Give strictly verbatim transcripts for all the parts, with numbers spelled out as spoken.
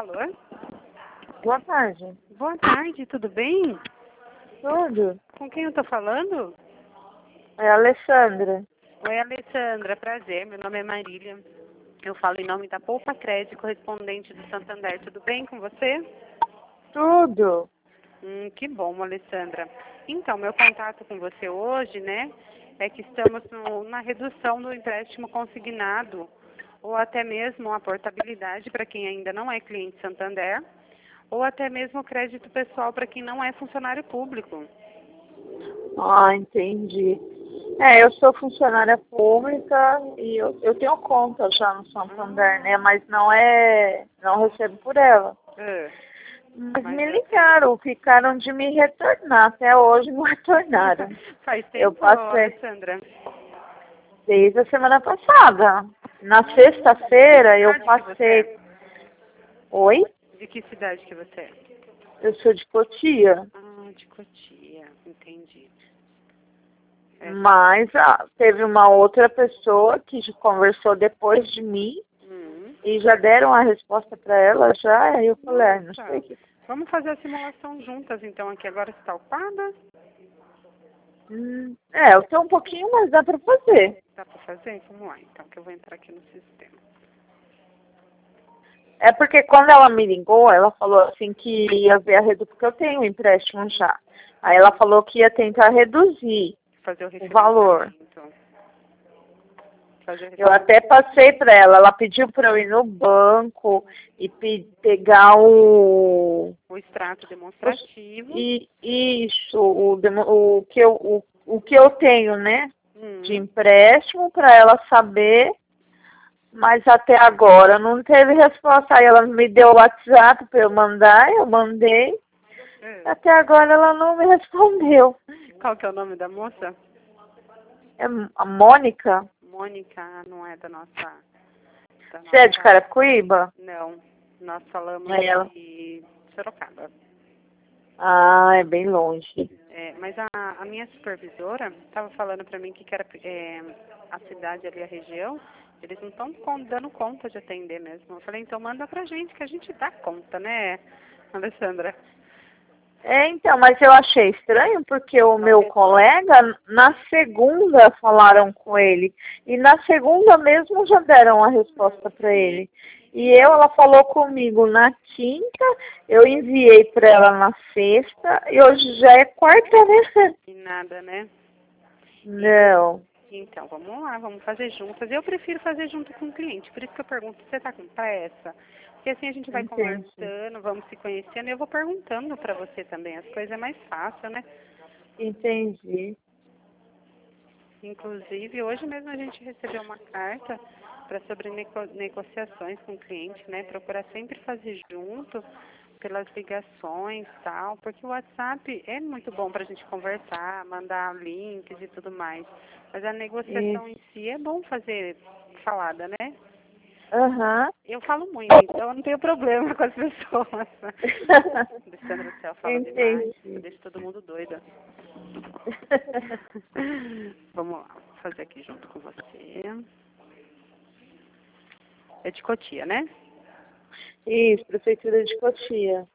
Alô? Boa tarde. Boa tarde, tudo bem? Tudo? Com quem eu tô falando? É a Alessandra. Oi, Alessandra, prazer. Meu nome é Marília. Eu falo em nome da Poupa Crédito, correspondente do Santander. Tudo bem com você? Tudo. Hum, que bom, Alessandra. Então, meu contato com você hoje, né, é que estamos no, na redução do empréstimo consignado, ou até mesmo a portabilidade para quem ainda não é cliente Santander, ou até mesmo o crédito pessoal para quem não é funcionário público. Ah, entendi. É, eu sou funcionária pública e eu, eu tenho conta já no Santander, né? Mas não é. Não recebo por ela. Ah, Mas, mas me você- ligaram, ficaram de me retornar. Até hoje não retornaram. Faz Eu tempo, passei Alessandra? desde a semana passada. Na sexta-feira eu Cidade que você passei. é? Oi? De que cidade que você é? Eu sou de Cotia. Ah, de Cotia, entendi. É. Mas ah, teve uma outra pessoa que conversou depois de mim Hum. e já deram a resposta para ela já. Aí eu falei, ah, não Nossa. sei o que. Vamos fazer a simulação juntas, então, aqui. Agora você está ocupada? Hum, é, eu tenho um pouquinho, mas dá para fazer. Dá para fazer? Vamos lá, então, que eu vou entrar aqui no sistema. É porque quando ela me ligou, ela falou assim que ia ver a redução, porque eu tenho um empréstimo já. Aí ela falou que ia tentar reduzir Fazer o o valor. refinanciamento. Fazer o Eu até passei para ela, ela pediu para eu ir no banco e pe pegar o o extrato demonstrativo. E isso, o, demo- o, que eu, o, o que eu tenho, né, Hum. de empréstimo para ela saber, mas até agora não teve resposta. Aí ela me deu o WhatsApp para eu mandar, eu mandei, É. até agora ela não me respondeu. Qual que é o nome da moça? É a Mônica? Mônica, não é da nossa... Da Você é de nossa... Carapicuíba? Não, nós falamos É ela. de Sorocaba. Ah, é bem longe. É, mas a, a minha supervisora estava falando para mim que, que era é, a cidade ali, a região, eles não estão dando conta de atender mesmo. Eu falei, então manda pra gente, que a gente dá conta, né, Alessandra? É, então, mas eu achei estranho porque o Não meu retorna. colega, na segunda, falaram com ele. E na segunda mesmo já deram a resposta para ele. E eu, ela falou comigo na quinta, eu enviei para ela na sexta, e hoje já é quarta, né? E nada, né? Não. Então, vamos lá, vamos fazer juntas. Eu prefiro fazer junto com o cliente, por isso que eu pergunto, você está com pressa? Porque assim a gente vai Entendi. conversando, vamos se conhecendo, e eu vou perguntando para você também, as coisas é mais fácil, né? Entendi. Inclusive, hoje mesmo a gente recebeu uma carta para sobre neco negociações com o cliente, né? Procurar sempre fazer junto, pelas ligações e tal, porque o WhatsApp é muito bom para a gente conversar, mandar links e tudo mais. Mas a negociação em si é bom fazer falada, né? Aham. Eu falo muito, então eu não tenho problema com as pessoas. Alessandra do céu fala demais, eu Entendi. deixo todo mundo doida. Vamos lá, vou fazer aqui junto com você. É de Cotia, né? Isso, Prefeitura de Cotia.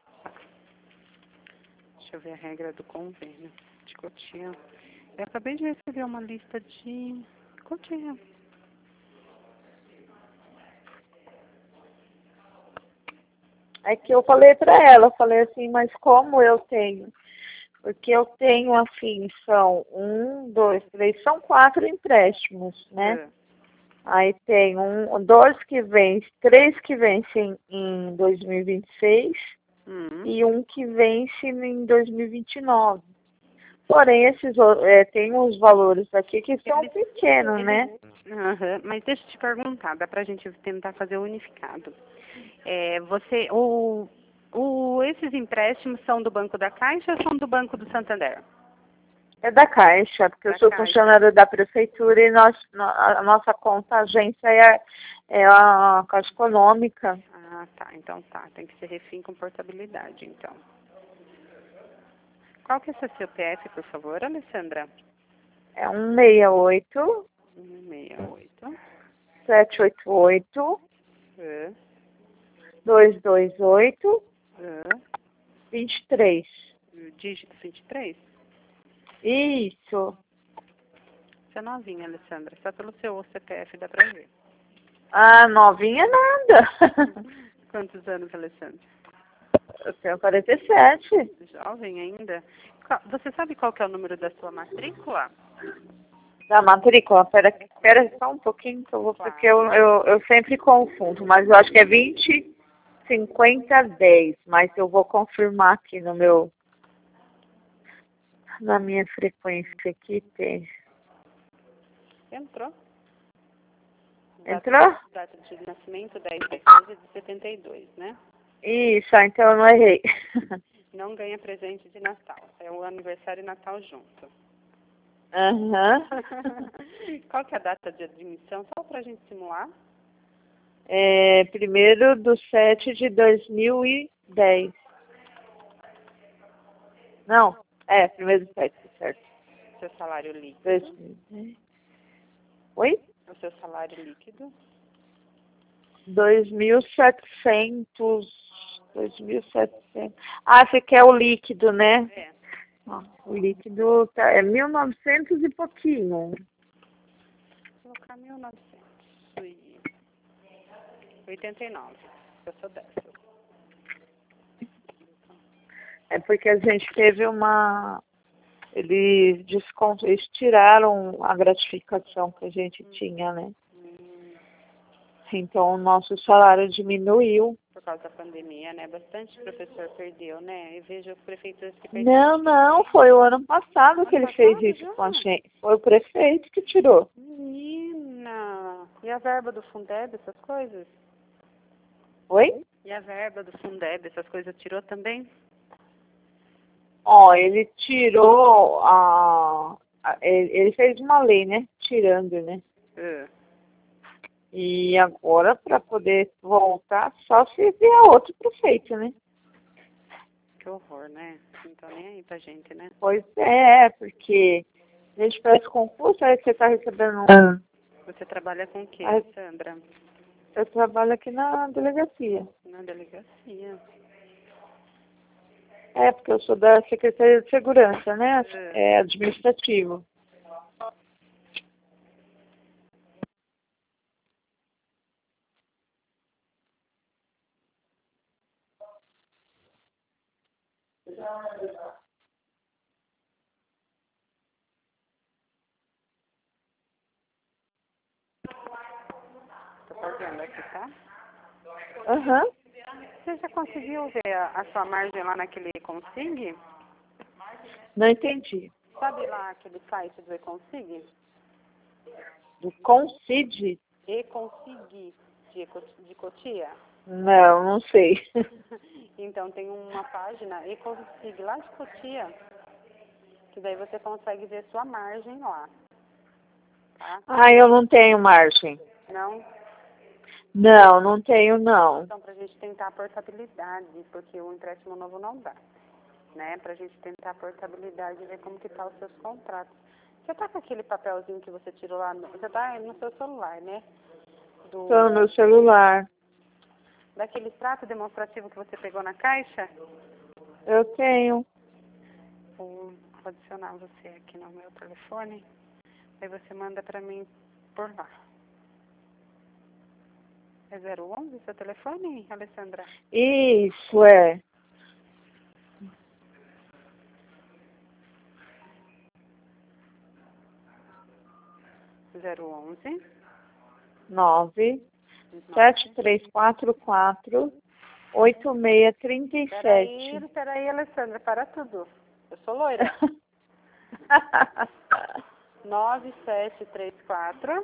Deixa eu ver a regra do convênio de Cotia. Eu acabei de receber uma lista de Cotia. É que eu falei para ela, eu falei assim, mas como eu tenho? Porque eu tenho, assim, são um, dois, três, são quatro empréstimos, né? É. Aí tem um, dois que vencem, três que vencem em dois mil e vinte e seis Hum. e um que vence em dois mil e vinte e nove. Porém, esses o- é, tem uns valores aqui que são Eles- pequenos, eles- né? Aham, mas deixa eu te perguntar, dá pra gente tentar fazer o unificado. É, você, o, o, esses empréstimos são do Banco da Caixa ou são do Banco do Santander? É da Caixa, porque Da eu sou Caixa. funcionária da Prefeitura e nós, no- a nossa conta, a agência é, é a Caixa Econômica. Ah, tá. Então tá. Tem que ser refim com portabilidade, então. Qual que é o seu C P F, por favor, Alessandra? É um seis oito, um seis oito. sete oito oito, É. dois dois oito, Ah, vinte e três. dígito vinte e três? Isso. Você é novinha, Alessandra. Só pelo seu C P F dá pra ver. Ah, novinha nada. Quantos anos, Alessandra? Eu tenho quarenta e sete. Jovem ainda. Qual- Você sabe qual que é o número da sua matrícula? Da matrícula, pera, pera só um pouquinho que eu vou, porque eu, eu, eu sempre confundo, mas eu acho que é vinte, cinquenta, dez, mas eu vou confirmar aqui no meu, na minha frequência aqui tem. Entrou. Entrou? Data, data de nascimento dez de doze de setenta e dois, né? Isso, ah, então eu não errei. Não ganha presente de Natal. É o aniversário e Natal junto. Aham. Qual que é a data de admissão? Só pra gente simular. É, primeiro do sete de dois mil e dez. Não, é, primeiro do sete, certo. Seu salário líquido. dois mil e dez. Oi? O seu salário líquido. dois mil e setecentos. dois mil e setecentos. Ah, você quer o líquido, né? É. Ó, o líquido tá, é mil e novecentos e pouquinho. Vou colocar mil novecentos e oitenta e nove. Eu sou dessa. É porque a gente teve uma... Eles, desconto, eles tiraram a gratificação que a gente tinha, né? Hum, Então, o nosso salário diminuiu. por causa da pandemia, né? Bastante professor perdeu, né? Eu vejo prefeituras que perderam. Não, não, foi o ano passado que Ano ele fez passado isso já? com a gente. Foi o prefeito que tirou. Menina! E a verba do Fundeb, essas coisas? Oi? E a verba do Fundeb, essas coisas tirou também? Ó, ele tirou a... a- Ele ele fez uma lei, né? Tirando, né? Uh, E agora, para poder voltar, só se vier outro prefeito, né? que horror, né? Não tô nem aí pra gente, né? Pois é, porque a gente faz concurso, aí você está recebendo um... Você trabalha com o quê, Ah. Sandra? Eu trabalho aqui na delegacia. Na delegacia. É, porque eu sou da Secretaria de Segurança, né? É. É administrativo. Tô fazendo aqui, tá? Aham. Você já conseguiu ver a, a sua margem lá naquele Consig? Não entendi. Sabe lá aquele site do Econsig? Do Concide? Econsig, de, Eco- de Cotia? Não, não sei. Então tem uma página Econsig lá de Cotia, que daí você consegue ver sua margem lá, tá? Ah, eu não tenho margem. Não? Não, não tenho não. Então, pra gente tentar a portabilidade, porque o empréstimo novo não dá, né? Pra gente tentar a portabilidade e ver como que tá os seus contratos. Você tá com aquele papelzinho que você tirou lá, no, você tá no seu celular, né? Do, Tô no meu celular. daquele extrato demonstrativo que você pegou na caixa? Eu tenho. Vou adicionar você aqui no meu telefone, aí você manda pra mim por lá. É zero onze seu telefone, Alessandra? Isso, é. zero onze Nove sete três quatro quatro oito seis três Peraí, sete. peraí, Alessandra, para tudo. Eu sou loira. nove sete três quatro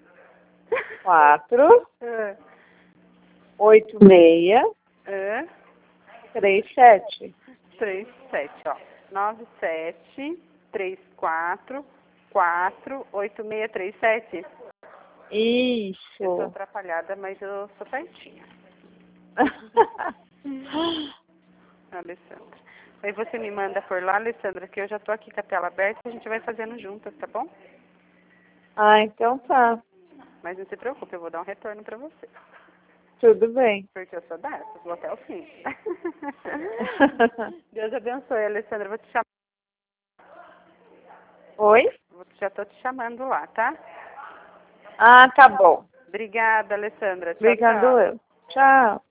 Quatro É. oito seis É. três sete. três sete, ó. nove sete três quatro quatro oito seis três sete. Eu sou Isso. atrapalhada, mas eu sou certinha. Alessandra. Aí você me manda por lá, Alessandra, que eu já tô aqui com a tela aberta e a gente vai fazendo juntas, tá bom? Ah, então tá. Mas não se preocupe, eu vou dar um retorno pra você. Tudo bem. Porque eu sou dessas, vou até o fim. Deus abençoe, Alessandra. Vou te chamar. Oi? Já tô te chamando lá, tá? Ah, tá bom. Obrigada, Alessandra. Tchau, Obrigado tchau. eu. Tchau.